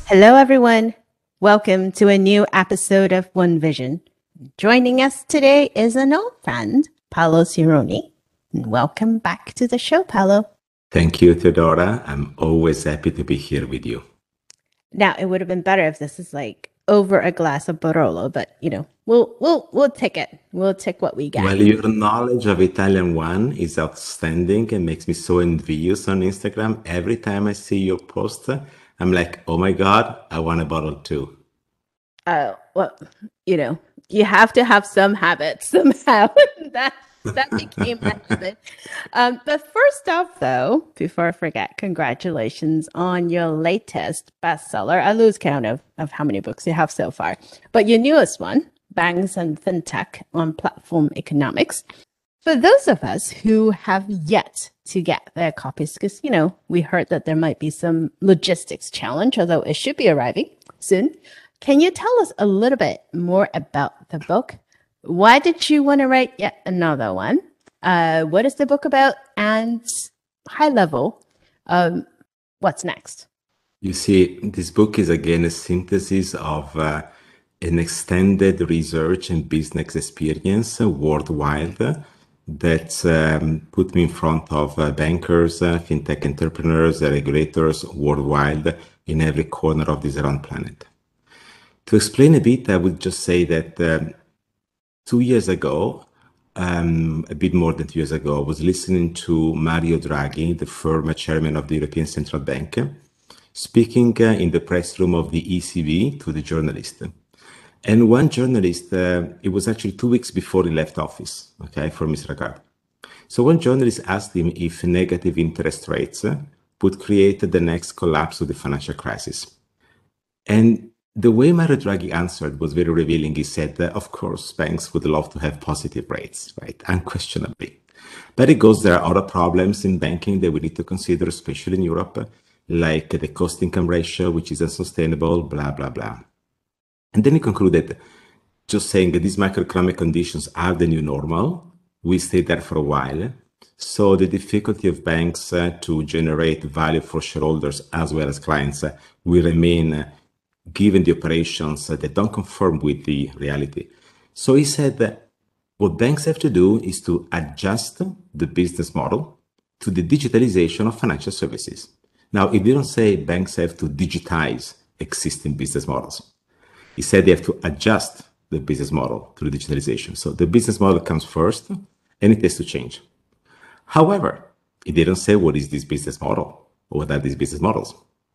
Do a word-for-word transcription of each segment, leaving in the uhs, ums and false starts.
Hello, everyone. Welcome to a new episode of One Vision. Joining us today is an old friend, Paolo Cironi. Welcome back to the show, Paolo. Thank you, Theodora. I'm always happy to be here with you. Now, it would have been better if this is like over a glass of Barolo, but you know, we'll we'll we'll take it. We'll take what we get. Well, your knowledge of Italian wine is outstanding and makes me so envious on Instagram. Every time I see your post, I'm like, oh my God, I want a bottle too. Uh, well, you know, you have to have some habits somehow. that that became a habit. Um, but first off, though, before I forget, congratulations on your latest bestseller. I lose count of, of how many books you have so far. But your newest one, Banks and FinTech on Platform Economics. For those of us who have yet to get their copies, because, you know, we heard that there might be some logistics challenge, although it should be arriving soon. Can you tell us a little bit more about the book? Why did you want to write yet another one? Uh, what is the book about? And high level, um, what's next? You see, this book is again a synthesis of uh, an extended research and business experience worldwide that um, put me in front of uh, bankers, uh, fintech entrepreneurs, uh, regulators worldwide in every corner of this round planet. To explain a bit, I would just say that um, two years ago, um, a bit more than two years ago, I was listening to Mario Draghi, the former chairman of the European Central Bank, speaking uh, in the press room of the E C B to the journalist. And one journalist, uh, it was actually two weeks before he left office, okay, for Mister Lagarde. So one journalist asked him if negative interest rates uh, would create the next collapse of the financial crisis. And the way Mario Draghi answered was very revealing. He said, that, of course, banks would love to have positive rates, right? Unquestionably. But it goes, there are other problems in banking that we need to consider, especially in Europe, like the cost-income ratio, which is unsustainable, blah, blah, blah. And then he concluded, just saying that these macroeconomic conditions are the new normal. We stay there for a while. So the difficulty of banks uh, to generate value for shareholders as well as clients uh, will remain uh, given the operations that don't conform with the reality. So he said that what banks have to do is to adjust the business model to the digitalization of financial services. Now, he didn't say banks have to digitize existing business models. He said they have to adjust the business model to the digitalization. So the business model comes first and it has to change. However, he didn't say what is this business model or what are these business models.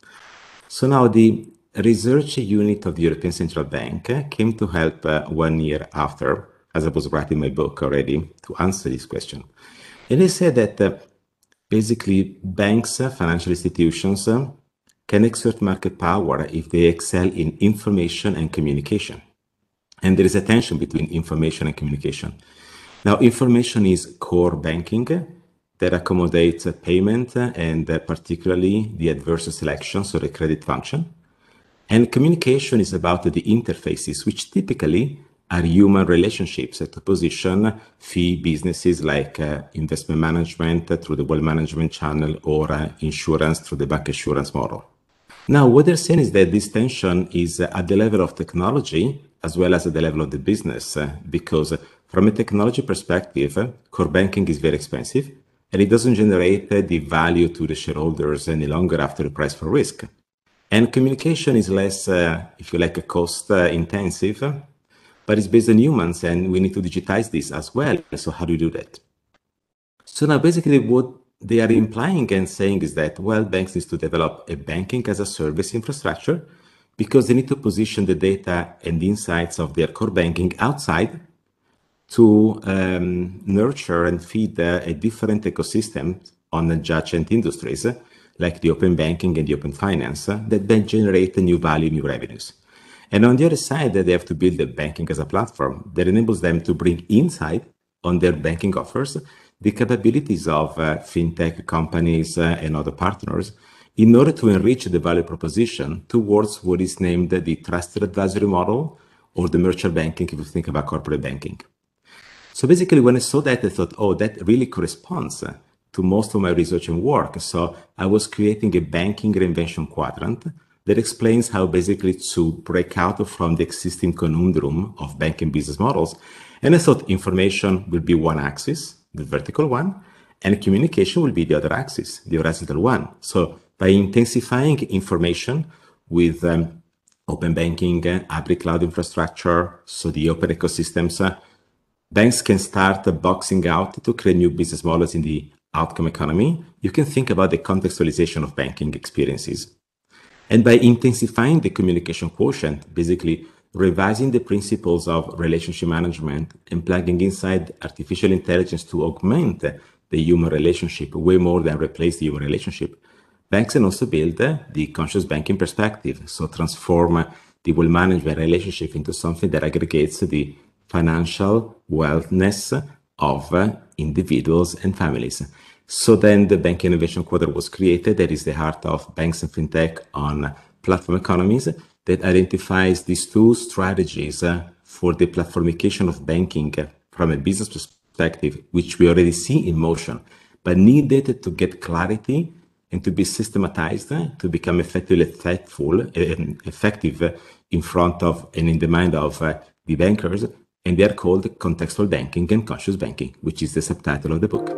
So now the research unit of the European Central Bank came to help uh, one year after, as I was writing my book already, to answer this question. And they said that uh, basically banks, uh, financial institutions, uh, can exert market power if they excel in information and communication. And there is a tension between information and communication. Now, information is core banking that accommodates uh, payment uh, and uh, particularly the adverse selection, so the credit function. And communication is about the interfaces, which typically are human relationships to position fee businesses like uh, investment management through the wealth management channel or uh, insurance through the bank insurance model. Now, what they're saying is that this tension is uh, at the level of technology as well as at the level of the business, uh, because uh, from a technology perspective, uh, core banking is very expensive and it doesn't generate uh, the value to the shareholders any longer after the price for risk. And communication is less, uh, if you like, a cost uh, intensive, uh, but it's based on humans and we need to digitize this as well. So how do you do that? So now basically what they are implying and saying is that, well, banks need to develop a banking as a service infrastructure because they need to position the data and the insights of their core banking outside to um, nurture and feed uh, a different ecosystem on adjacent industries, uh, like the open banking and the open finance, uh, that then generate a new value, new revenues. And on the other side, they have to build a banking as a platform that enables them to bring inside on their banking offers the capabilities of uh, fintech companies uh, and other partners in order to enrich the value proposition towards what is named the trusted advisory model or the merchant banking if you think about corporate banking. So basically, when I saw that, I thought, oh, that really corresponds to most of my research and work. So I was creating a banking reinvention quadrant that explains how basically to break out from the existing conundrum of banking business models. And I thought information will be one axis, the vertical one, and communication will be the other axis, the horizontal one. So by intensifying information with um, open banking, uh, hybrid cloud infrastructure, so the open ecosystems, uh, banks can start uh, boxing out to create new business models in the outcome economy. You can think about the contextualization of banking experiences. And by intensifying the communication quotient, basically revising the principles of relationship management and plugging inside artificial intelligence to augment the human relationship way more than replace the human relationship, banks can also build the conscious banking perspective. So transform the wealth management relationship into something that aggregates the financial wellness of individuals and families. So then the Bank Innovation Quadrant was created. That is the heart of banks and fintech on platform economies that identifies these two strategies uh, for the platformification of banking from a business perspective, which we already see in motion, but needed to get clarity and to be systematized uh, to become effectively effectful, uh, effective uh, in front of and in the mind of uh, the bankers. And they are called contextual banking and conscious banking, which is the subtitle of the book.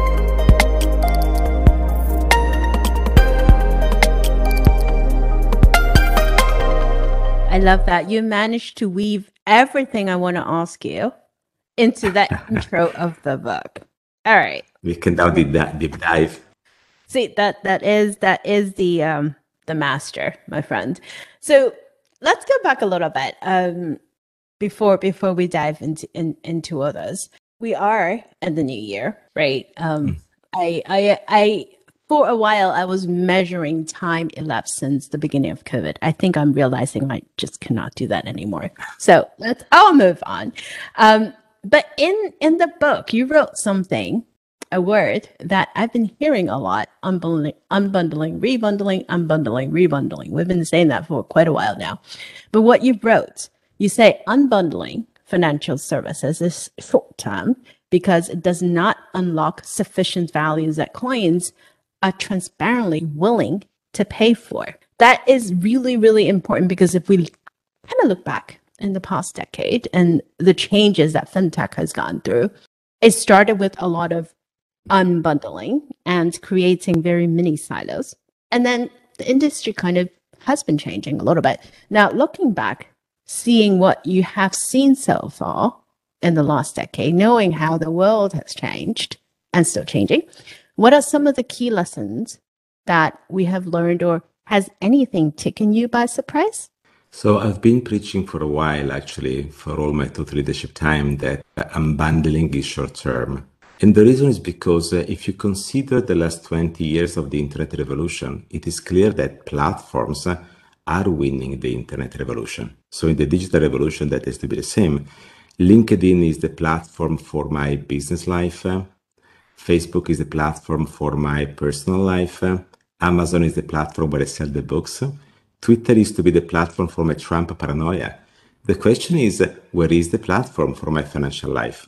I love that. You managed to weave everything I want to ask you into that intro of the book. All right. We can now deep, deep dive. See, that that is that is the um the master, my friend. So let's go back a little bit um before before we dive into in, into others. We are in the new year, right? Um mm. I I I For a while, I was measuring time elapsed since the beginning of COVID. I think I'm realizing I just cannot do that anymore. So let's all move on. Um, but in, in the book, you wrote something, a word that I've been hearing a lot, unbundling, unbundling, rebundling, unbundling, rebundling. We've been saying that for quite a while now. But what you wrote, you say unbundling financial services is short term because it does not unlock sufficient values that clients are transparently willing to pay for. That is really, really important because if we kind of look back in the past decade and the changes that fintech has gone through, it started with a lot of unbundling and creating very mini silos. And then the industry kind of has been changing a little bit. Now, looking back, seeing what you have seen so far in the last decade, knowing how the world has changed and still changing, what are some of the key lessons that we have learned, or has anything taken you by surprise? So I've been preaching for a while, actually, for all my thought leadership time, that unbundling is short term. And the reason is because uh, if you consider the last twenty years of the internet revolution, it is clear that platforms uh, are winning the internet revolution. So in the digital revolution, that has to be the same. LinkedIn is the platform for my business life. Uh, Facebook is the platform for my personal life. Uh, Amazon is the platform where I sell the books. Twitter used to be the platform for my Trump paranoia. The question is, uh, where is the platform for my financial life?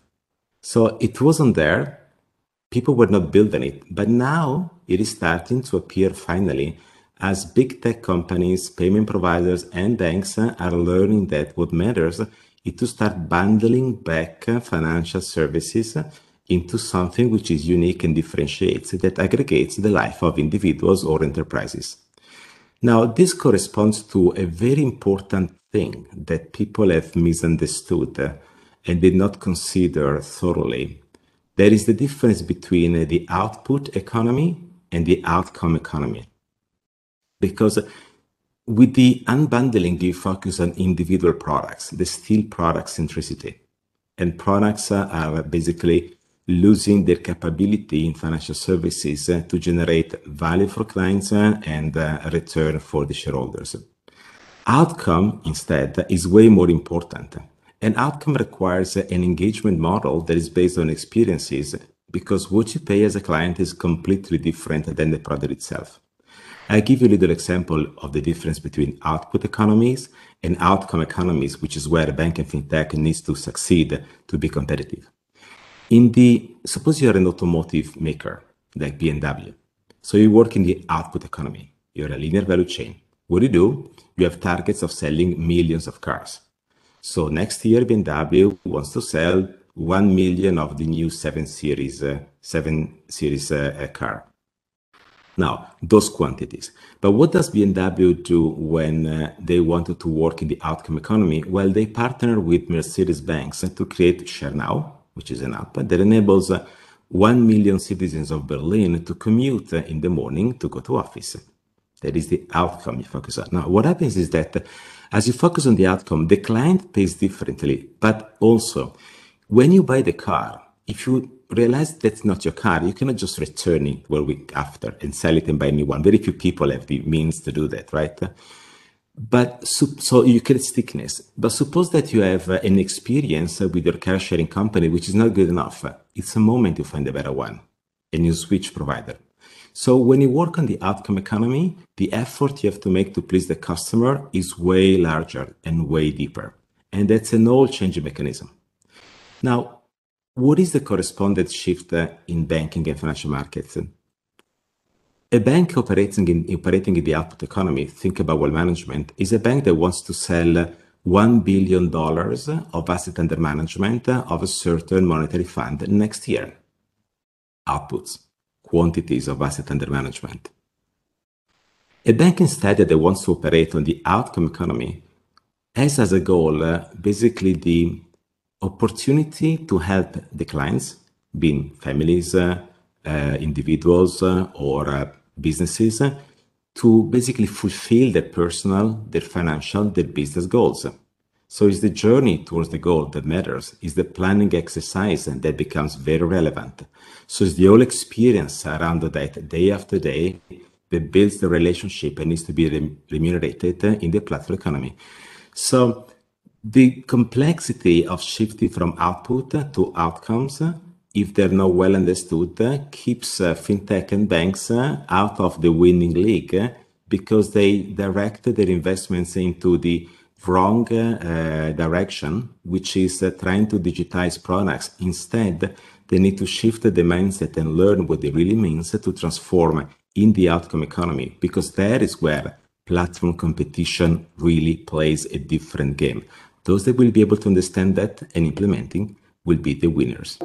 So it wasn't there. People were not building it. But now it is starting to appear finally as big tech companies, payment providers, and banks uh, are learning that what matters is to start bundling back uh, financial services uh, into something which is unique and differentiates, that aggregates the life of individuals or enterprises. Now, this corresponds to a very important thing that people have misunderstood uh, and did not consider thoroughly. There is the difference between uh, the output economy and the outcome economy. Because with the unbundling, you focus on individual products, the still product centricity. And products uh, are basically losing their capability in financial services uh, to generate value for clients uh, and uh, a return for the shareholders. Outcome, instead, is way more important. An outcome requires uh, an engagement model that is based on experiences, because what you pay as a client is completely different than the product itself. I'll give you a little example of the difference between output economies and outcome economies, which is where a bank and fintech needs to succeed to be competitive. In the, suppose you're an automotive maker like B M W. So you work in the output economy. You're a linear value chain. What do you do? You have targets of selling millions of cars. So next year, B M W wants to sell one million of the new seven series, uh, seven series uh, car. Now, those quantities. But what does B M W do when uh, they wanted to work in the outcome economy? Well, they partner with Mercedes-Benz to create ShareNow, which is an app that enables uh, one million citizens of Berlin to commute uh, in the morning to go to office. That is the outcome you focus on. Now, what happens is that uh, as you focus on the outcome, the client pays differently, but also when you buy the car, if you realize that's not your car, you cannot just return it one week after and sell it and buy a new one. Very few people have the means to do that, right? But so, so you create stickiness. But suppose that you have uh, an experience uh, with your car sharing company, which is not good enough. It's a moment to find a better one and you switch provider. So when you work on the outcome economy, the effort you have to make to please the customer is way larger and way deeper. And that's an all changing mechanism. Now, what is the correspondent shift uh, in banking and financial markets? A bank operating in, operating in the output economy, think about wealth management, is a bank that wants to sell one billion dollars of asset under management of a certain monetary fund next year. Outputs, quantities of asset under management. A bank instead that wants to operate on the outcome economy has as a goal uh, basically the opportunity to help the clients, being families, uh, uh, individuals, uh, or uh, businesses, uh, to basically fulfill their personal, their financial, their business goals. So it's the journey towards the goal that matters. It's the planning exercise and that becomes very relevant. So it's the whole experience around that day after day that builds the relationship and needs to be remunerated in the platform economy. So the complexity of shifting from output to outcomes, if they're not well understood, keeps uh, fintech and banks uh, out of the winning league uh, because they direct their investments into the wrong uh, direction, which is uh, trying to digitize products. Instead, they need to shift the mindset and learn what it really means to transform in the outcome economy, because that is where platform competition really plays a different game. Those that will be able to understand that and implementing will be the winners.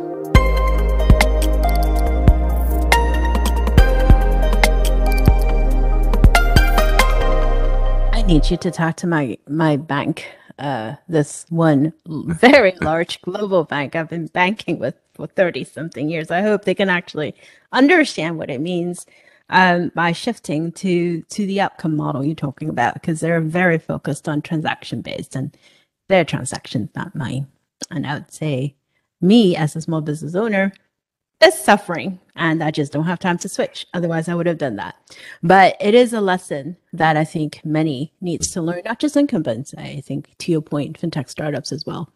I need you to talk to my, my bank, uh, this one very large global bank I've been banking with for thirty something years. I hope they can actually understand what it means um, by shifting to, to the outcome model you're talking about, because they're very focused on transaction based and their transactions, not mine. And I would say me as a small business owner is suffering and I just don't have time to switch. Otherwise I would have done that. But it is a lesson that I think many needs to learn, not just incumbents. I think to your point, fintech startups as well.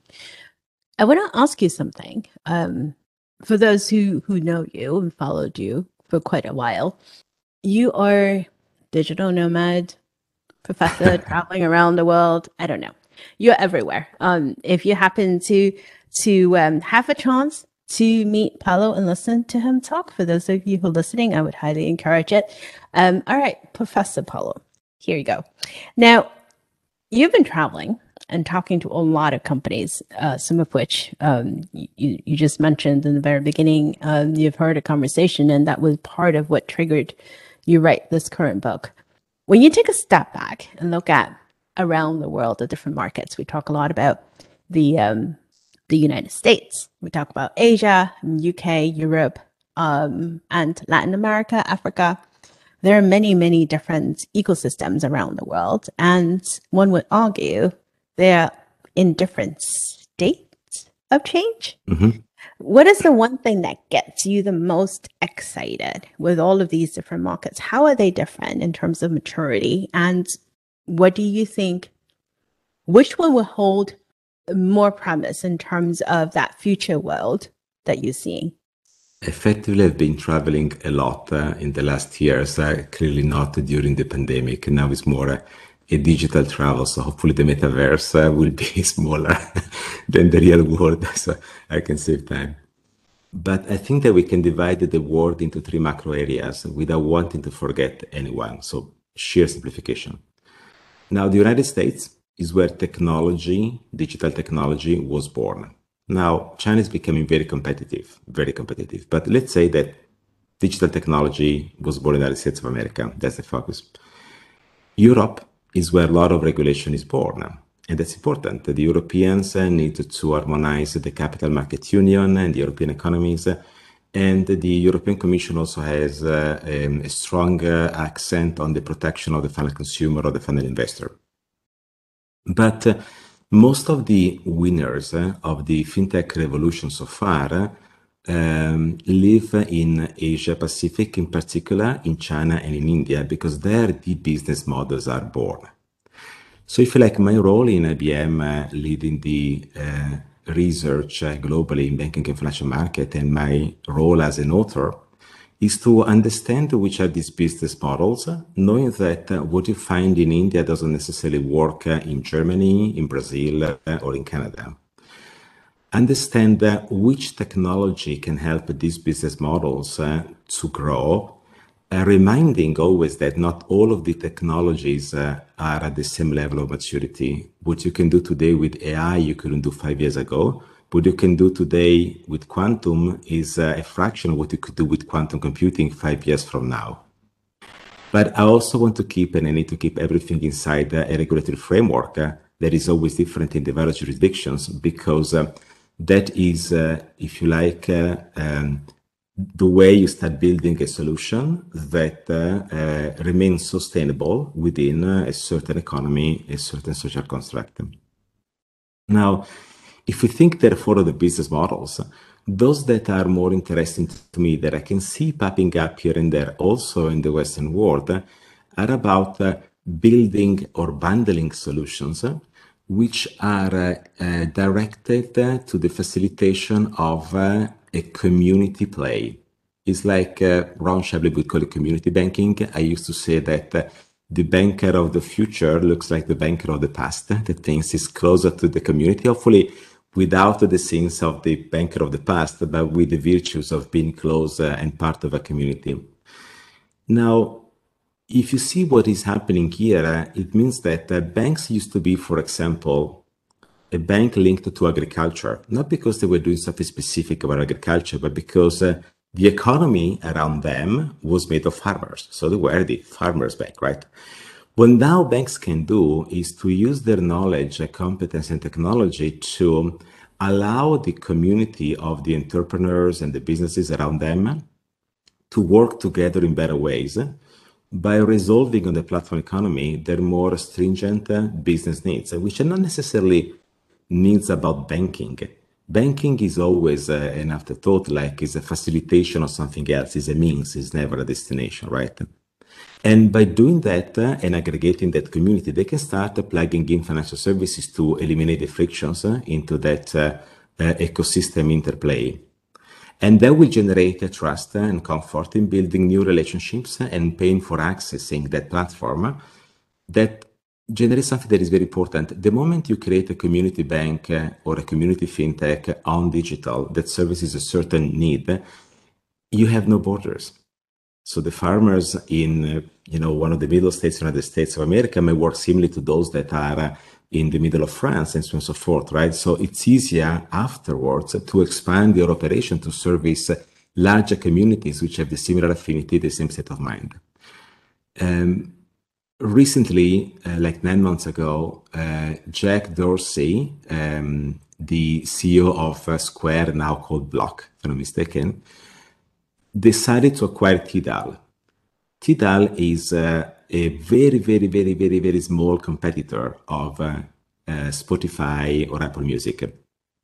I want to ask you something. Um, for those who, who know you and followed you for quite a while, you are digital nomad, professor traveling around the world. I don't know. You're everywhere. Um, if you happen to to um, have a chance to meet Paolo and listen to him talk, for those of you who are listening, I would highly encourage it. Um, all right, Professor Paolo, here you go. Now, you've been traveling and talking to a lot of companies, uh, some of which um, you, you just mentioned in the very beginning. Um, you've heard a conversation, and that was part of what triggered you write this current book. When you take a step back and look at around the world, the different markets, we talk a lot about the um, the United States. We talk about Asia, U K, Europe, um, and Latin America, Africa. There are many, many different ecosystems around the world, and one would argue they're in different states of change. Mm-hmm. What is the one thing that gets you the most excited with all of these different markets? How are they different in terms of maturity? And what do you think, which one will hold more promise in terms of that future world that you're seeing? Effectively, I've been traveling a lot uh, in the last years, uh, clearly not during the pandemic. Now it's more uh, a digital travel, so hopefully the metaverse uh, will be smaller than the real world, so I can save time. But I think that we can divide the world into three macro areas without wanting to forget anyone, so sheer simplification. Now, the United States is where technology, digital technology was born. Now, China is becoming very competitive, very competitive. But let's say that digital technology was born in the United States of America. That's the focus. Europe is where a lot of regulation is born. And that's important. The Europeans need to harmonize the capital market union and the European economies. And the European Commission also has uh, um, a strong uh, accent on the protection of the final consumer or the final investor. But uh, most of the winners uh, of the fintech revolution so far uh, um, live in Asia Pacific, in particular in China and in India, because there the business models are born. So if you like, my role in I B M uh, leading the uh, research uh, globally in banking and financial market, and my role as an author is to understand which are these business models, knowing that uh, what you find in India doesn't necessarily work uh, in Germany, in Brazil, uh, or in Canada. Understand uh, which technology can help these business models uh, to grow, uh, reminding always that not all of the technologies uh, are at the same level of maturity. What you can do today with A I, you couldn't do five years ago. What you can do today with quantum is uh, a fraction of what you could do with quantum computing five years from now. But I also want to keep, and I need to keep everything inside uh, a regulatory framework uh, that is always different in the various jurisdictions, because uh, that is, uh, if you like, uh, um, the way you start building a solution that uh, uh, remains sustainable within uh, a certain economy, a certain social construct. Now, if we think therefore of the business models, those that are more interesting to me that I can see popping up here and there also in the Western world are about uh, building or bundling solutions uh, which are uh, uh, directed uh, to the facilitation of uh, a community play. It's like uh, Ron Shabley would call it community banking. I used to say that uh, the banker of the future looks like the banker of the past, that thinks is closer to the community, hopefully without the sins of the banker of the past, but with the virtues of being close uh, and part of a community. Now, if you see what is happening here, uh, it means that uh, banks used to be, for example, a bank linked to agriculture, not because they were doing something specific about agriculture, but because uh, the economy around them was made of farmers. So they were the farmers' bank, right? What now banks can do is to use their knowledge, competence, and technology to allow the community of the entrepreneurs and the businesses around them to work together in better ways by resolving on the platform economy their more stringent business needs, which are not necessarily needs about banking. Banking is always uh, an afterthought, like it's a facilitation of something else, it's a means, it's never a destination, right? And by doing that uh, and aggregating that community, they can start uh, plugging in financial services to eliminate the frictions uh, into that uh, uh, ecosystem interplay. And that will generate uh, trust and comfort in building new relationships and paying for accessing that platform uh, that generates something that is very important. The moment you create a community bank uh, or a community fintech on digital that services a certain need, you have no borders. So the farmers in, uh, you know, one of the middle states, United States of America, may work similarly to those that are uh, in the middle of France and so on and so forth, right? So it's easier afterwards to expand your operation to service larger communities which have the similar affinity, the same state of mind. Um, recently, uh, like nine months ago, uh, Jack Dorsey, um, the C E O of uh, Square, now called Block, if I'm not mistaken, decided to acquire Tidal. Tidal is uh, a very, very, very, very, very small competitor of uh, uh, Spotify or Apple Music.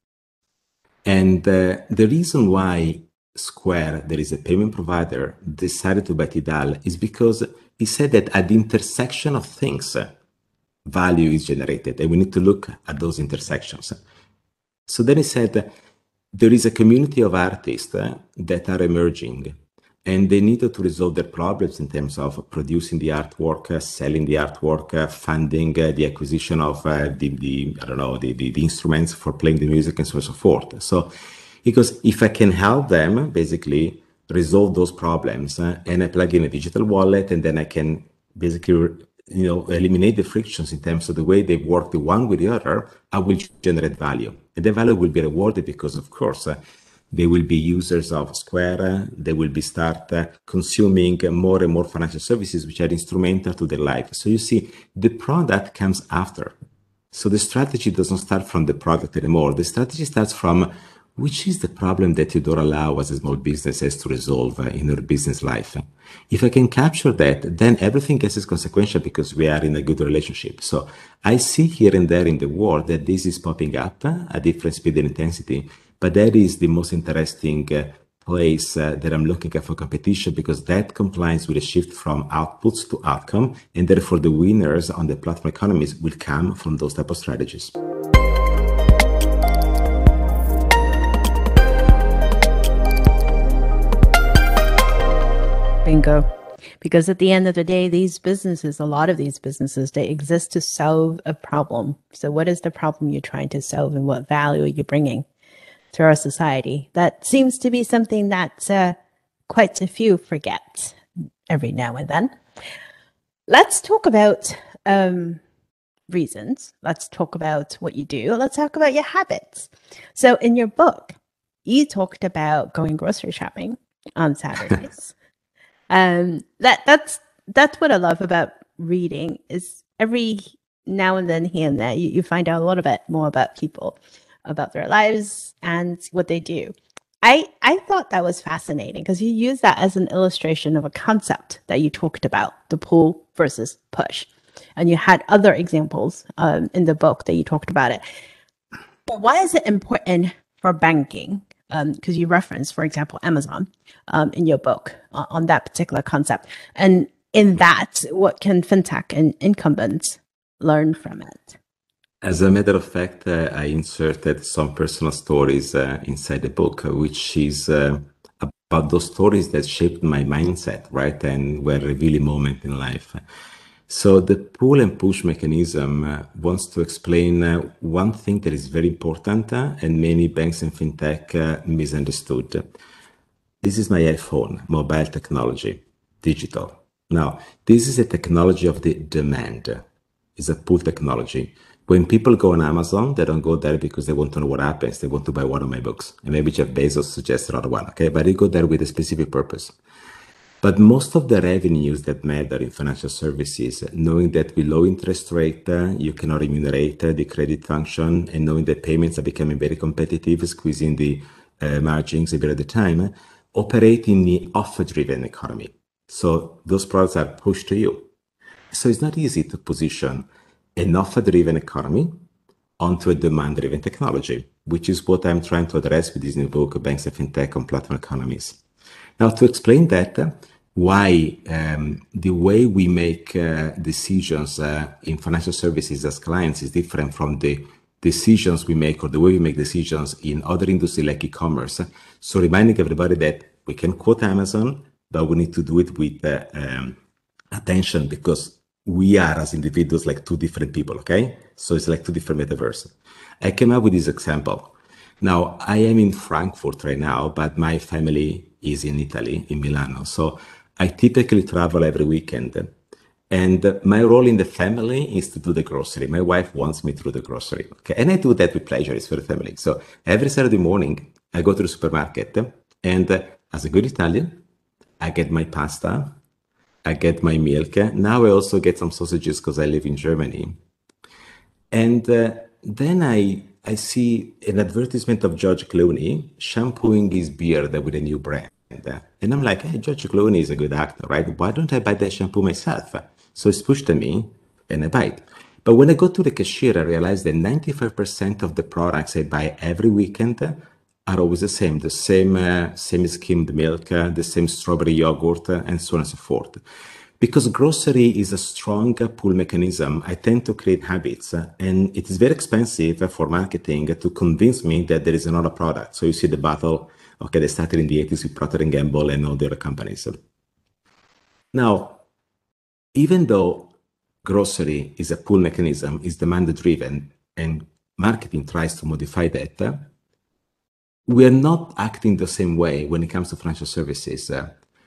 And uh, the reason why Square, there is a payment provider, decided to buy Tidal is because he said that at the intersection of things, uh, value is generated, and we need to look at those intersections. So then he said, there is a community of artists uh, that are emerging, and they needed to resolve their problems in terms of producing the artwork, uh, selling the artwork, uh, funding uh, the acquisition of uh, the, the, I don't know, the, the, the instruments for playing the music and so on and so forth. So, because if I can help them basically resolve those problems uh, and I plug in a digital wallet, and then I can basically you know, eliminate the frictions in terms of the way they work the one with the other, I will generate value. And the value will be rewarded because, of course, uh, they will be users of Square. Uh, they will be start uh, consuming uh, more and more financial services, which are instrumental to their life. So you see, the product comes after. So the strategy doesn't start from the product anymore. The strategy starts from which is the problem that you don't allow as a small businesses to resolve uh, in your business life. If I can capture that, then everything else is consequential because we are in a good relationship. So I see here and there in the world that this is popping up uh, at different speed and intensity, but that is the most interesting uh, place uh, that I'm looking at for competition, because that complies with a shift from outputs to outcome, and therefore the winners on the platform economies will come from those type of strategies. Bingo. Because at the end of the day, these businesses, a lot of these businesses, they exist to solve a problem. So what is the problem you're trying to solve, and what value are you bringing to our society? That seems to be something that uh, quite a few forget every now and then. Let's talk about um, reasons. Let's talk about what you do. Let's talk about your habits. So in your book, you talked about going grocery shopping on Saturdays. Um, that that's that's what I love about reading, is every now and then here and there you, you find out a little bit more about people, about their lives and what they do. I I thought that was fascinating because you use that as an illustration of a concept that you talked about, the pull versus push, and you had other examples um, in the book that you talked about it. But why is it important for banking? Because um, you reference, for example, Amazon um, in your book uh, on that particular concept. And in that, what can fintech and incumbents learn from it? As a matter of fact, uh, I inserted some personal stories uh, inside the book, uh, which is uh, about those stories that shaped my mindset, right? And were really moment in life. So the pull and push mechanism uh, wants to explain uh, one thing that is very important uh, and many banks and fintech uh, misunderstood. This is my iPhone, mobile technology, digital. Now, this is a technology of the demand. It's a pull technology. When people go on Amazon, they don't go there because they want to know what happens. They want to buy one of my books. And maybe Jeff Bezos suggests another one, okay? But they go there with a specific purpose. But most of the revenues that matter in financial services, knowing that with low interest rate, uh, you cannot remunerate uh, the credit function, and knowing that payments are becoming very competitive, squeezing the uh, margins a bit at a time, operate in the offer-driven economy. So those products are pushed to you. So it's not easy to position an offer-driven economy onto a demand-driven technology, which is what I'm trying to address with this new book, Banks and Fintech on Platform Economies. Now, to explain that, uh, why um, the way we make uh, decisions uh, in financial services as clients is different from the decisions we make or the way we make decisions in other industries like e-commerce. So reminding everybody that we can quote Amazon, but we need to do it with uh, um, attention, because we are as individuals like two different people, okay? So it's like two different metaverses. I came up with this example. Now, I am in Frankfurt right now, but my family is in Italy, in Milano. So I typically travel every weekend. And my role in the family is to do the grocery. My wife wants me to do the grocery. Okay, and I do that with pleasure. It's for the family. So every Saturday morning, I go to the supermarket. And uh, as a good Italian, I get my pasta. I get my milk. Now I also get some sausages because I live in Germany. And uh, then I I see an advertisement of George Clooney shampooing his beard with a new brand. And I'm like, hey, George Clooney is a good actor, right? Why don't I buy that shampoo myself? So it's pushed to me and I buy it. But when I go to the cashier, I realize that ninety-five percent of the products I buy every weekend are always the same, the same uh, same skimmed milk, uh, the same strawberry yogurt, uh, and so on and so forth. Because grocery is a strong pull mechanism, I tend to create habits, uh, and it is very expensive for marketing to convince me that there is another product. So you see the battle, okay, they started in the eighties with Procter and Gamble and all the other companies. Now, even though grocery is a pull mechanism, is demand driven, and marketing tries to modify that, uh, we are not acting the same way when it comes to financial services. Uh,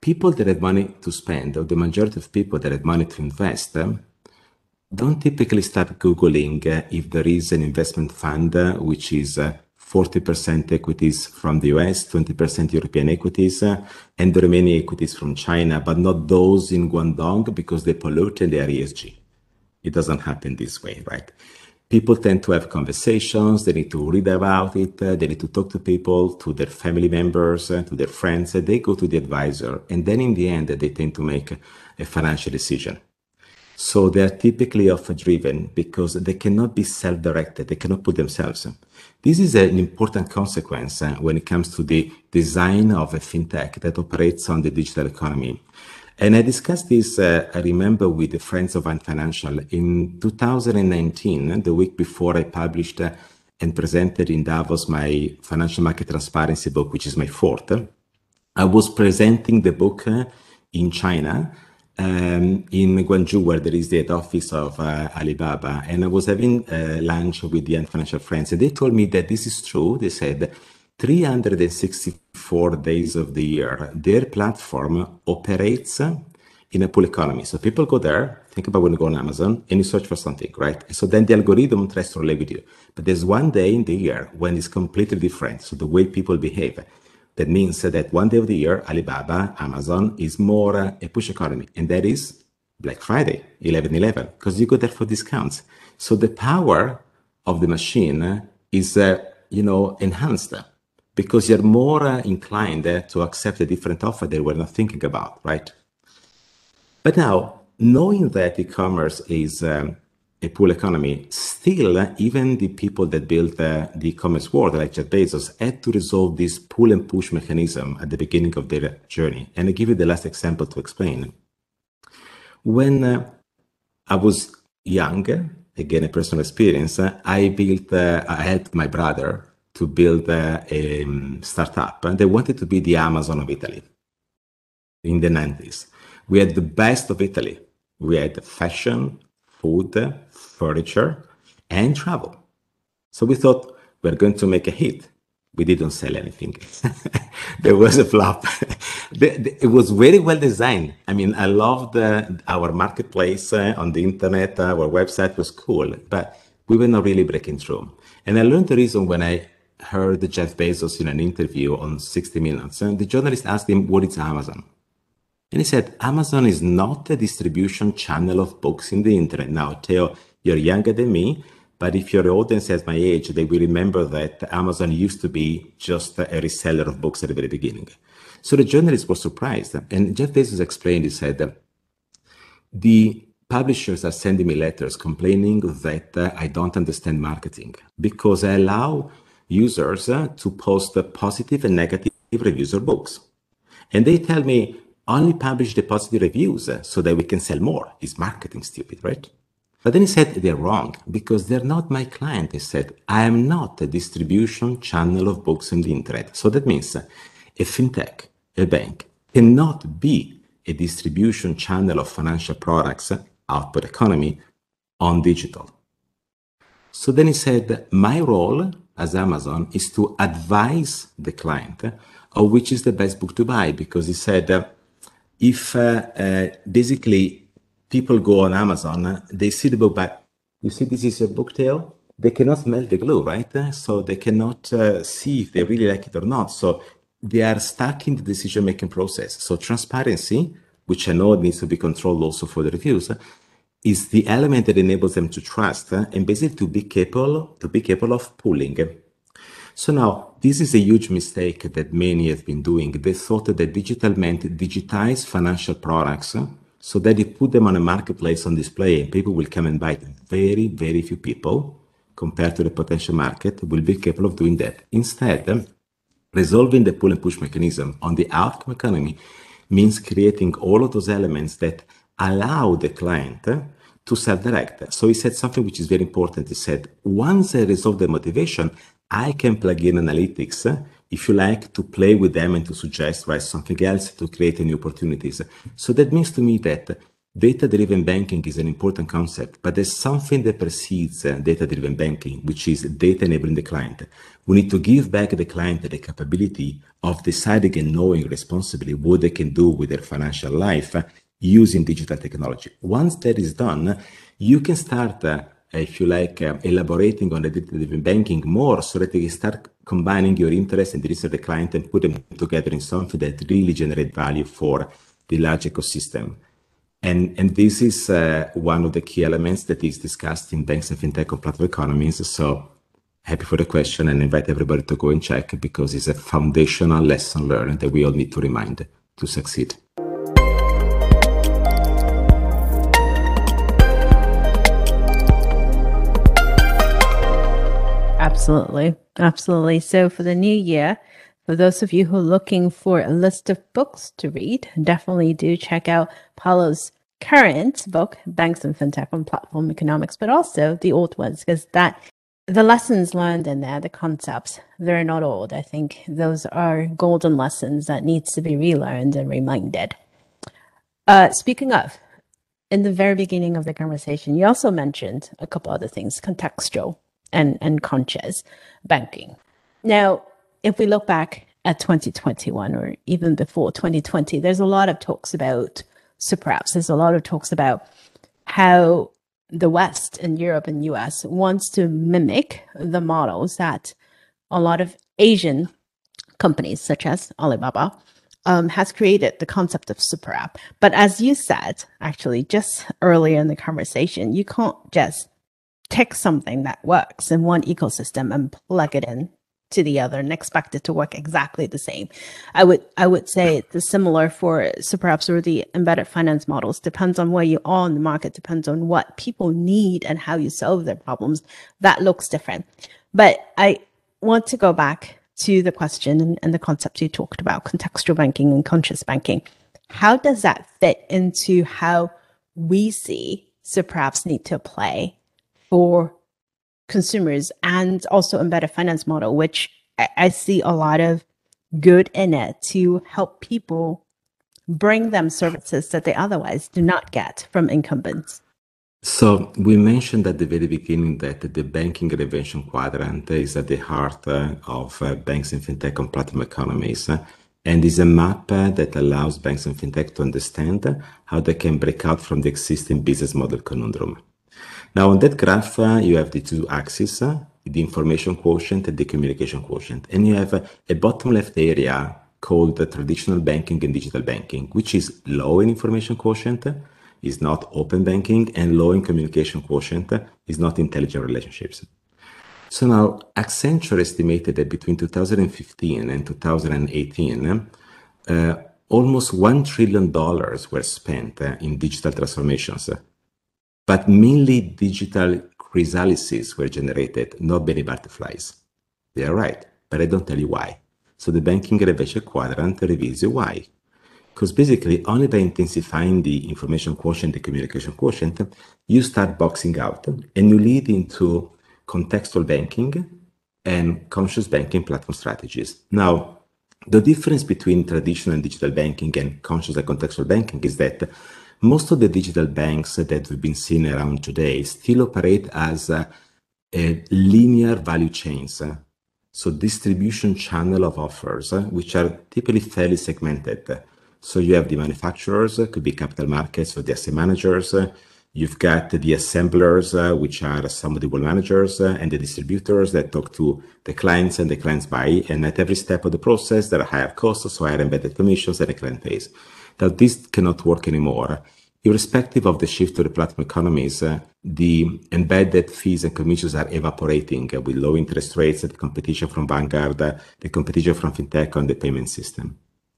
people that have money to spend, or the majority of people that have money to invest, um, don't typically start Googling uh, if there is an investment fund uh, which is uh, forty percent equities from the U S, twenty percent European equities, uh, and the remaining equities from China, but not those in Guangdong because they pollute and they are E S G. It doesn't happen this way, right? People tend to have conversations, they need to read about it, uh, they need to talk to people, to their family members, uh, to their friends, and they go to the advisor. And then in the end, they tend to make a financial decision. So they're typically often driven because they cannot be self-directed. They cannot put themselves. This is an important consequence uh, when it comes to the design of a fintech that operates on the digital economy. And I discussed this, uh, I remember, with the Friends of Ant Financial in two thousand nineteen, the week before I published uh, and presented in Davos my Financial Market Transparency book, which is my fourth. I was presenting the book uh, in China, um, in Guangzhou, where there is the head office of uh, Alibaba. And I was having uh, lunch with the Ant Financial friends, and they told me that this is true. They said, three hundred sixty-four days of the year, their platform operates in a pool economy. So people go there, think about when you go on Amazon and you search for something, right? So then the algorithm tries to relate with you. But there's one day in the year when it's completely different. So the way people behave, that means that one day of the year, Alibaba, Amazon is more uh, a push economy. And that is Black Friday, eleven eleven, because you go there for discounts. So the power of the machine is, uh, you know, enhanced, because you're more uh, inclined uh, to accept a different offer that we're not thinking about, right? But now, knowing that e-commerce is um, a pool economy, still, uh, even the people that built uh, the e-commerce world, like Jeff Bezos, had to resolve this pull and push mechanism at the beginning of their journey. And I give you the last example to explain. When uh, I was young, again, a personal experience, uh, I built, uh, I helped my brother to build uh, a um, startup. And they wanted to be the Amazon of Italy in the nineties. We had the best of Italy. We had fashion, food, furniture, and travel. So we thought we're going to make a hit. We didn't sell anything. There was a flop. It was very well designed. I mean, I loved uh, our marketplace uh, on the internet. Our website was cool, but we were not really breaking through. And I learned the reason when I heard Jeff Bezos in an interview on sixty minutes, and the journalist asked him, what is Amazon? And he said, Amazon is not a distribution channel of books in the internet. Now, Theo, you're younger than me, but if your audience has my age, they will remember that Amazon used to be just a reseller of books at the very beginning. So the journalist was surprised. And Jeff Bezos explained, he said, the publishers are sending me letters complaining that uh, I don't understand marketing because I allow users uh, to post uh, positive and negative reviews of books. And they tell me, only publish the positive reviews uh, so that we can sell more. Is marketing stupid, right? But then he said, they're wrong because they're not my client. He said, I am not a distribution channel of books on the internet. So that means uh, a fintech, a bank, cannot be a distribution channel of financial products, uh, output economy, on digital. So then he said, my role as Amazon is to advise the client uh, of which is the best book to buy, because he said, uh, if uh, uh, basically people go on Amazon, uh, they see the book, but you see this is your book, Theo? They cannot smell the glue, right? Uh, so they cannot uh, see if they really like it or not. So they are stuck in the decision-making process. So transparency, which I know needs to be controlled also for the reviews, uh, is the element that enables them to trust uh, and basically to be capable, to be capable of pulling. So now, this is a huge mistake that many have been doing. They thought that digital meant digitize financial products uh, so that you put them on a marketplace on display and people will come and buy it. Very, very few people, compared to the potential market, will be capable of doing that. Instead, um, resolving the pull and push mechanism on the outcome economy means creating all of those elements that allow the client uh, to self-direct. So he said something which is very important. He said, once I resolve the motivation, I can plug in analytics, uh, if you like, to play with them and to suggest, right, something else to create new opportunities. So that means to me that data-driven banking is an important concept, but there's something that precedes uh, data-driven banking, which is data enabling the client. We need to give back the client the capability of deciding and knowing responsibly what they can do with their financial life uh, using digital technology. Once that is done, you can start, uh, if you like, uh, elaborating on the data-driven banking more so that you can start combining your interests and the interests of the client and put them together in something that really generate value for the large ecosystem. And, and this is uh, one of the key elements that is discussed in banks and fintech on platform economies. So happy for the question and invite everybody to go and check because it's a foundational lesson learned that we all need to remind to succeed. Absolutely. Absolutely. So for the new year, for those of you who are looking for a list of books to read, definitely do check out Paolo's current book, Banks and Fintech on Platform Economics, but also the old ones, because that the lessons learned in there, the concepts, they're not old. I think those are golden lessons that needs to be relearned and reminded. Uh, speaking of, in the very beginning of the conversation, you also mentioned a couple other things, contextual and, and conscious banking. Now, if we look back at twenty twenty-one or even before twenty twenty, there's a lot of talks about super apps. There's a lot of talks about how the West and Europe and U S wants to mimic the models that a lot of Asian companies, such as Alibaba, um, has created the concept of super app. But as you said, actually, just earlier in the conversation, you can't just take something that works in one ecosystem and plug it in to the other and expect it to work exactly the same. I would I would say it's similar for super apps or the embedded finance models. Depends on where you are in the market, depends on what people need and how you solve their problems. That looks different. But I want to go back to the question and, and the concept you talked about, contextual banking and conscious banking. How does that fit into how we see super apps need to play for consumers and also embedded finance model, which I, I see a lot of good in it to help people bring them services that they otherwise do not get from incumbents? So we mentioned at the very beginning that the banking innovation quadrant is at the heart uh, of uh, banks and fintech on platform economies. Uh, and is a map uh, that allows banks and fintech to understand uh, how they can break out from the existing business model conundrum. Now, on that graph, uh, you have the two axes, uh, the information quotient and the communication quotient. And you have uh, a bottom left area called the traditional banking and digital banking, which is low in information quotient, uh, is not open banking, and low in communication quotient, uh, is not intelligent relationships. So now, Accenture estimated that between two thousand fifteen and two thousand eighteen, uh, almost one trillion dollars were spent uh, in digital transformations. But mainly digital chrysalises were generated, not many butterflies. They are right, but I don't tell you why. So the banking innovation quadrant reveals you why. Because basically, only by intensifying the information quotient, the communication quotient, you start boxing out and you lead into contextual banking and conscious banking platform strategies. Now, the difference between traditional and digital banking and conscious and contextual banking is that most of the digital banks that we've been seeing around today still operate as a, a linear value chains. So distribution channel of offers, which are typically fairly segmented. So you have the manufacturers, could be capital markets or the asset managers. You've got the assemblers, which are some of the wealth managers, and the distributors that talk to the clients and the clients buy. And at every step of the process, there are higher costs, so higher embedded commissions that the client pays. Now, this cannot work anymore. Irrespective of the shift to the platform economies, uh, the embedded fees and commissions are evaporating uh, with low interest rates, the competition from Vanguard, uh, the competition from fintech on the payment system.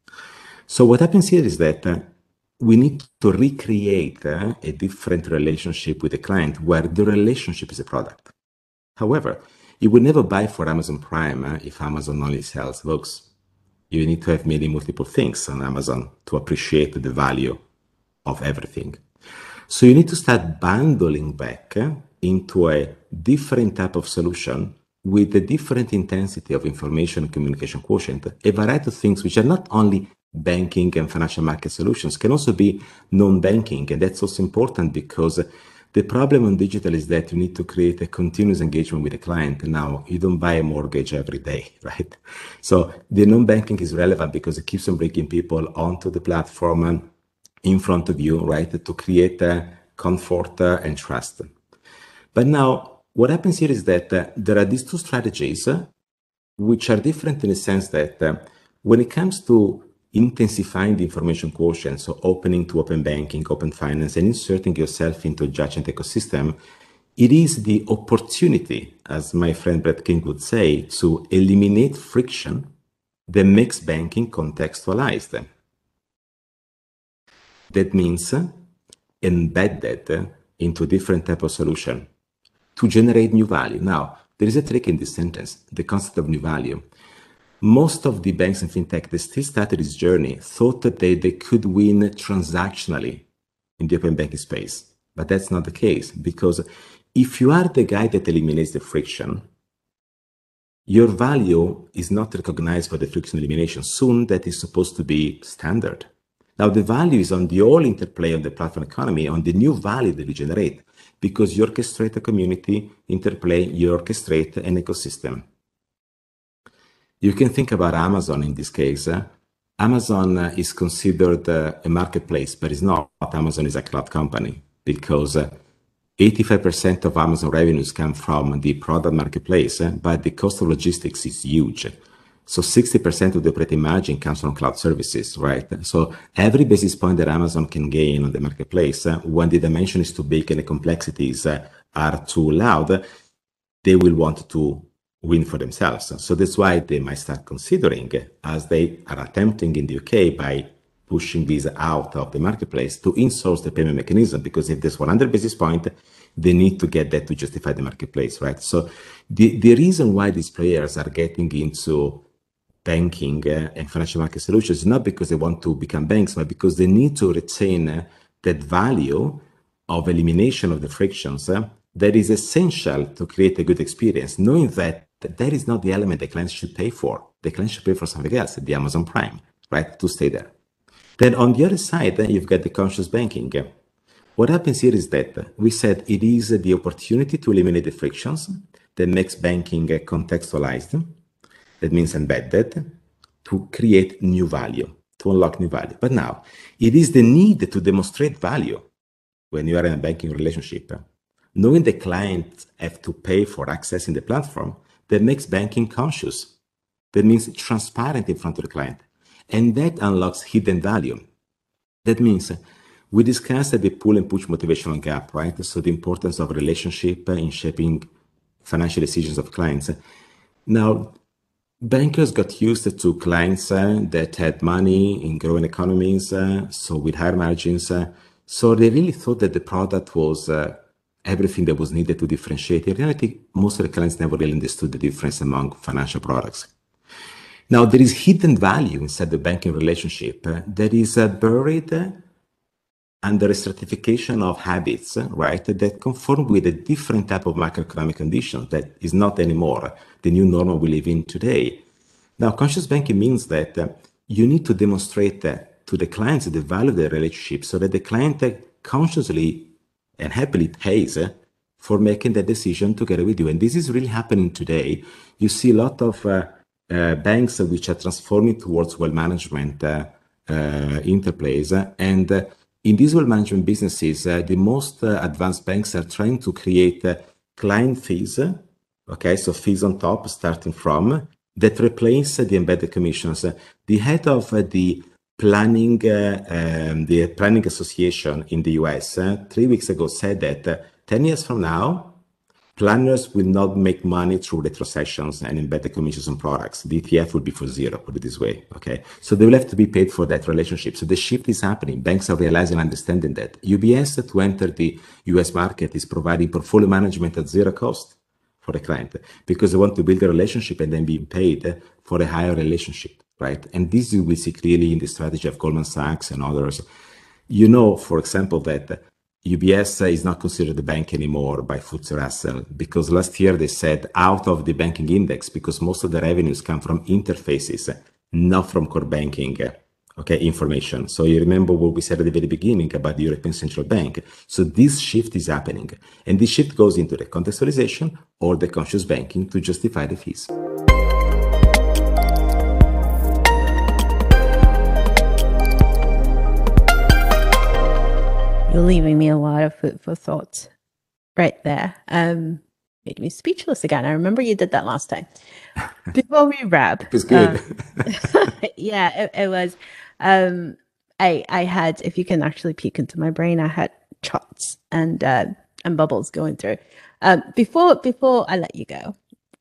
So what happens here is that uh, we need to recreate uh, a different relationship with the client where the relationship is a product. However, you will never buy for Amazon Prime uh, if Amazon only sells books. You need to have many multiple things on Amazon to appreciate the value of everything. So you need to start bundling back into a different type of solution with a different intensity of information and communication quotient, a variety of things which are not only banking and financial market solutions, can also be non-banking. And that's also important because the problem on digital is that you need to create a continuous engagement with the client. Now, you don't buy a mortgage every day, right? So the non-banking is relevant because it keeps on bringing people onto the platform in front of you, right, to create uh, comfort uh, and trust. But now, what happens here is that uh, there are these two strategies uh, which are different in the sense that uh, when it comes to intensifying the information quotient, so opening to open banking, open finance, and inserting yourself into a adjacent ecosystem, it is the opportunity, as my friend Brett King would say, to eliminate friction that makes banking contextualized. That means uh, embedded uh, into different type of solution to generate new value. Now, there is a trick in this sentence, the concept of new value. Most of the banks and fintech that still started this journey thought that they, they could win transactionally in the open banking space. But that's not the case, because if you are the guy that eliminates the friction, your value is not recognized for the friction elimination. Soon that is supposed to be standard. Now the value is on the all interplay of the platform economy, on the new value that we generate, because you orchestrate a community, interplay, you orchestrate an ecosystem. You can think about Amazon in this case. Uh, Amazon uh, is considered uh, a marketplace, but it's not. Amazon is a cloud company because uh, eighty-five percent of Amazon revenues come from the product marketplace, uh, but the cost of logistics is huge. So sixty percent of the operating margin comes from cloud services, right? So every basis point that Amazon can gain on the marketplace, uh, when the dimension is too big and the complexities uh, are too loud, they will want to win for themselves. So that's why they might start considering, as they are attempting in the U K by pushing these out of the marketplace, to insource the payment mechanism, because if there's one hundred basis point, they need to get that to justify the marketplace, right? So the, the reason why these players are getting into banking uh, and financial market solutions is not because they want to become banks, but because they need to retain uh, that value of elimination of the frictions uh, that is essential to create a good experience, knowing that that is not the element the clients should pay for. The clients should pay for something else, the Amazon Prime, right, to stay there. Then on the other side, you've got the conscious banking. What happens here is that we said it is the opportunity to eliminate the frictions that makes banking contextualized, that means embedded, to create new value, to unlock new value. But now, it is the need to demonstrate value when you are in a banking relationship. Knowing the clients have to pay for accessing the platform, that makes banking conscious. That means transparent in front of the client. And that unlocks hidden value. That means we discussed the pull and push motivational gap, right? So the importance of relationship in shaping financial decisions of clients. Now, bankers got used to clients uh, that had money in growing economies, uh, so with higher margins. Uh, so they really thought that the product was uh, everything that was needed to differentiate. In reality, most of the clients never really understood the difference among financial products. Now, there is hidden value inside the banking relationship uh, that is uh, buried uh, under a stratification of habits, uh, right, that conform with a different type of macroeconomic condition that is not anymore the new normal we live in today. Now, conscious banking means that uh, you need to demonstrate uh, to the clients the value of the relationship so that the client uh, consciously and happily pays uh, for making that decision together with you. And this is really happening today. You see a lot of uh, uh, banks uh, which are transforming towards wealth management uh, uh, interplays. Uh, and uh, in these wealth management businesses, uh, the most uh, advanced banks are trying to create uh, client fees, uh, okay, so fees on top starting from, that replace uh, the embedded commissions. Uh, the head of uh, the Planning, uh, um, the Planning Association in the U S uh, three weeks ago said that uh, ten years from now, planners will not make money through retrocessions and embedded commissions on products. The E T F will be for zero, put it this way, okay? So they will have to be paid for that relationship. So the shift is happening. Banks are realizing and understanding that. U B S, to enter the U S market, is providing portfolio management at zero cost for the client because they want to build a relationship and then be paid for a higher relationship. Right. And this we see clearly in the strategy of Goldman Sachs and others. You know, for example, that U B S is not considered a bank anymore by F T S E Russell because last year they said out of the banking index because most of the revenues come from interfaces, not from core banking. okay, information. So you remember what we said at the very beginning about the European Central Bank. So this shift is happening, and this shift goes into the contextualization or the conscious banking to justify the fees. You're leaving me a lot of food for thought right there. Um, made me speechless again. I remember you did that last time. Before we wrap, it was good. Um, yeah, it, it was. Um, I I had, if you can actually peek into my brain, I had charts and uh, and bubbles going through. Um, before before I let you go,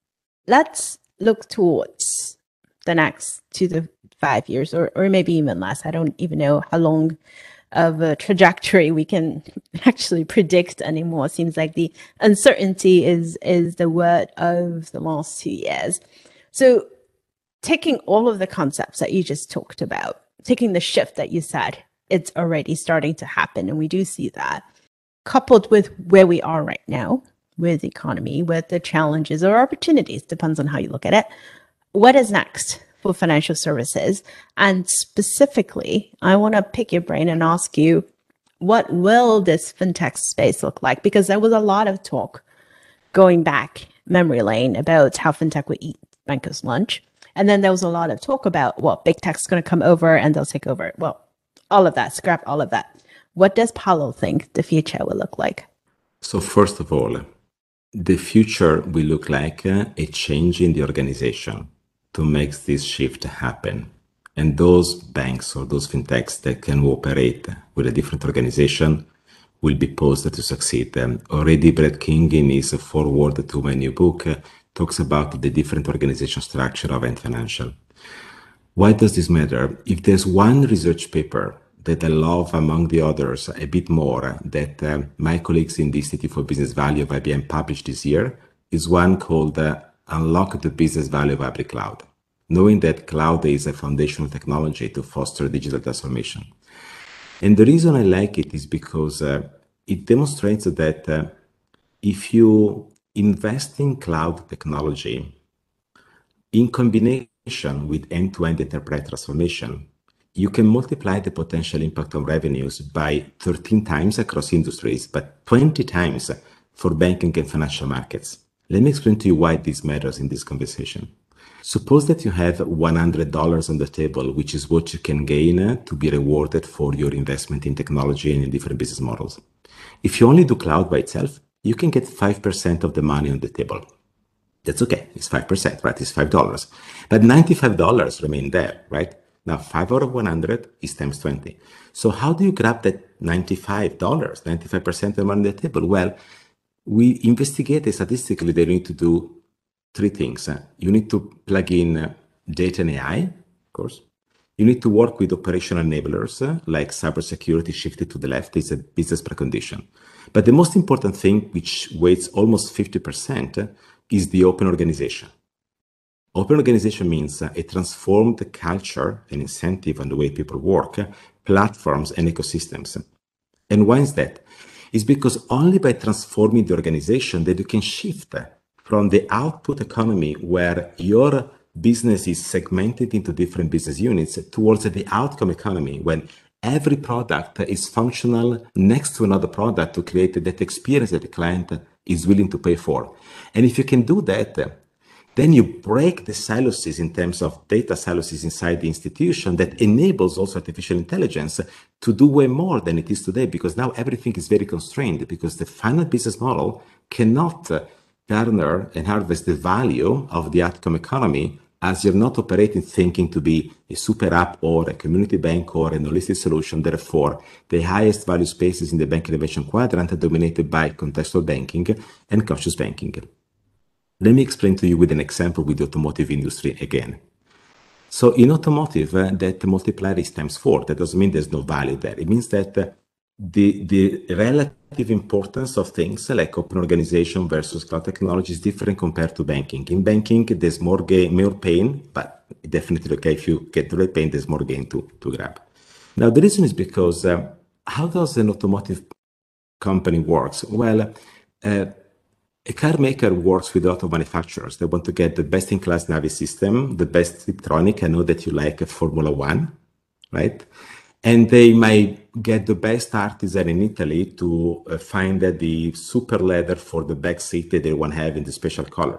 let's look towards the next two to five years, or or maybe even less. I don't even know how long of a trajectory we can actually predict anymore. Seems like the uncertainty is is the word of the last two years. So taking all of the concepts that you just talked about, taking the shift that you said, it's already starting to happen, and we do see that, coupled with where we are right now with the economy, with the challenges or opportunities, depends on how you look at it. What is next for financial services? And specifically, I want to pick your brain and ask you, what will this fintech space look like? Because there was a lot of talk going back memory lane about how fintech would eat bankers' lunch. And then there was a lot of talk about, well, big tech's going to come over and they'll take over. Well, all of that, scrap all of that. What does Paolo think the future will look like? So first of all, the future will look like a change in the organization to make this shift happen. And those banks or those fintechs that can operate with a different organization will be posed to succeed. Um, already Brett King, in his foreword to my new book, uh, talks about the different organization structure of Ant Financial. Why does this matter? If there's one research paper that I love among the others a bit more that uh, my colleagues in the Institute for Business Value of I B M published this year, is one called uh, Unlock the Business Value of Hybrid Cloud, knowing that cloud is a foundational technology to foster digital transformation. And the reason I like it is because uh, it demonstrates that uh, if you invest in cloud technology in combination with end-to-end enterprise transformation, you can multiply the potential impact on revenues by thirteen times across industries, but twenty times for banking and financial markets. Let me explain to you why this matters in this conversation. Suppose that you have one hundred dollars on the table, which is what you can gain to be rewarded for your investment in technology and in different business models. If you only do cloud by itself, you can get five percent of the money on the table. That's okay, it's five percent, right? It's five dollars. But ninety-five dollars remain there, right? Now, five out of one hundred is times twenty. So how do you grab that ninety-five dollars, ninety-five percent of the money on the table? Well, we investigated statistically that you need to do three things. You need to plug in data and A I, of course. You need to work with operational enablers like cybersecurity shifted to the left. It's a business precondition. But the most important thing, which weighs almost fifty percent, is the open organization. Open organization means a transformed culture and incentive on the way people work, platforms and ecosystems. And why is that? It's because only by transforming the organization that you can shift from the output economy where your business is segmented into different business units towards the outcome economy when every product is functional next to another product to create that experience that the client is willing to pay for. And if you can do that, then you break the silos in terms of data silos inside the institution that enables also artificial intelligence to do way more than it is today, because now everything is very constrained because the final business model cannot garner and harvest the value of the outcome economy as you're not operating thinking to be a super app or a community bank or an holistic solution. Therefore, the highest value spaces in the bank innovation quadrant are dominated by contextual banking and conscious banking. Let me explain to you with an example with the automotive industry again. So in automotive, uh, that multiplier is times four. That doesn't mean there's no value there. It means that uh, the, the relative importance of things like open organization versus cloud technology is different compared to banking. In banking, there's more gain, more pain, but definitely okay, if you get the right pain, there's more gain to, to grab. Now, the reason is because uh, how does an automotive company works? Well, uh, a car maker works with auto manufacturers. They want to get the best-in-class Navi system, the best Tiptronic. I know that you like Formula One, right? And they might get the best artisan in Italy to uh, find uh, the super leather for the back seat that they want to have in the special color.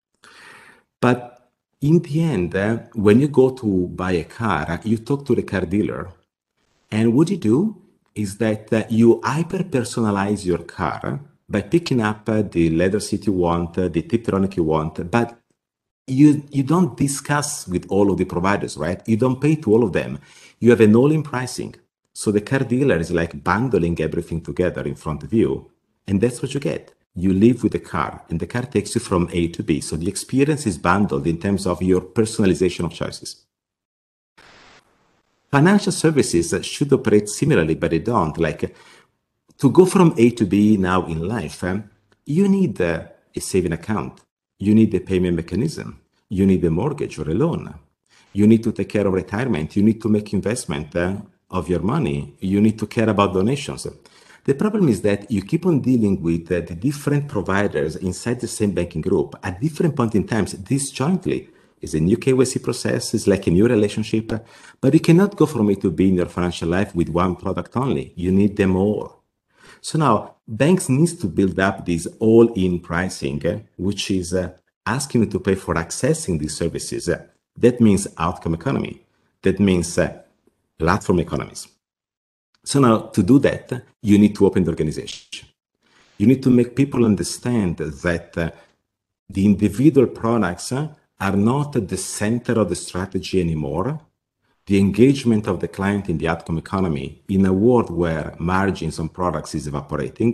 But in the end, uh, when you go to buy a car, you talk to the car dealer. And what you do is that uh, you hyper-personalize your car by picking up uh, the leather seat you want, uh, the Tiptronic you want, but you you don't discuss with all of the providers, right? You don't pay to all of them. You have an all-in pricing. So the car dealer is like bundling everything together in front of you, and that's what you get. You live with the car, and the car takes you from A to B. So the experience is bundled in terms of your personalization of choices. Financial services should operate similarly, but they don't. Like, to go from A to B now in life, um, you need uh, a saving account. You need a payment mechanism. You need a mortgage or a loan. You need to take care of retirement. You need to make investment uh, of your money. You need to care about donations. The problem is that you keep on dealing with uh, the different providers inside the same banking group at different points in time, disjointly. It's a new K Y C process, it's like a new relationship, but you cannot go from A to B in your financial life with one product only. You need them all. So now banks need to build up this all-in pricing, uh, which is uh, asking you to pay for accessing these services. Uh, that means outcome economy. That means uh, platform economies. So now to do that, you need to open the organization. You need to make people understand that uh, the individual products uh, are not at the center of the strategy anymore. The engagement of the client in the outcome economy in a world where margins on products is evaporating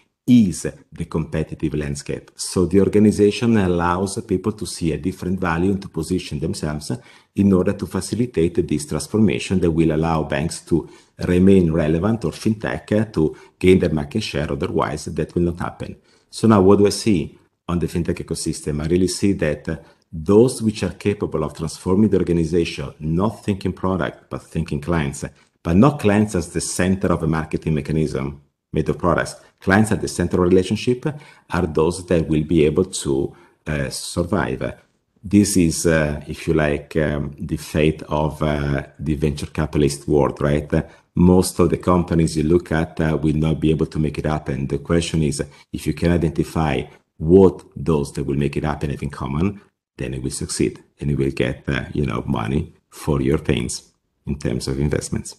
is the competitive landscape. So the organization allows people to see a different value and to position themselves in order to facilitate this transformation that will allow banks to remain relevant or fintech to gain their market share. Otherwise, that will not happen. So now what do I see on the fintech ecosystem? I really see that those which are capable of transforming the organization, not thinking product, but thinking clients, but not clients as the center of a marketing mechanism made of products. Clients at the center of relationship are those that will be able to uh, survive. This is, uh, if you like, um, the fate of uh, the venture capitalist world, right? Uh, most of the companies you look at uh, will not be able to make it happen. The question is, if you can identify what those that will make it happen have in common, then it will succeed and it will get, uh, you know, money for your pains in terms of investments.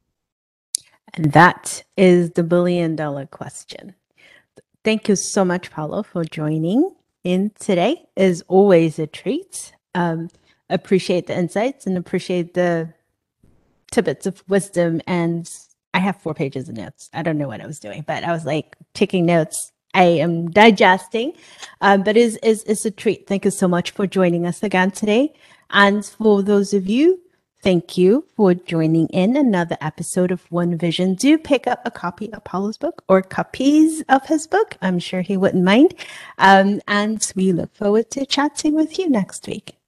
And that is the billion dollar question. Thank you so much, Paolo, for joining in today. Is always a treat. Um, appreciate the insights and appreciate the tidbits of wisdom. And I have four pages of notes. I don't know what I was doing, but I was like taking notes. I am digesting, um, but it's, it's, it's a treat. Thank you so much for joining us again today. And for those of you, thank you for joining in another episode of One Vision. Do pick up a copy of Paolo's book or copies of his book. I'm sure he wouldn't mind. Um, and we look forward to chatting with you next week.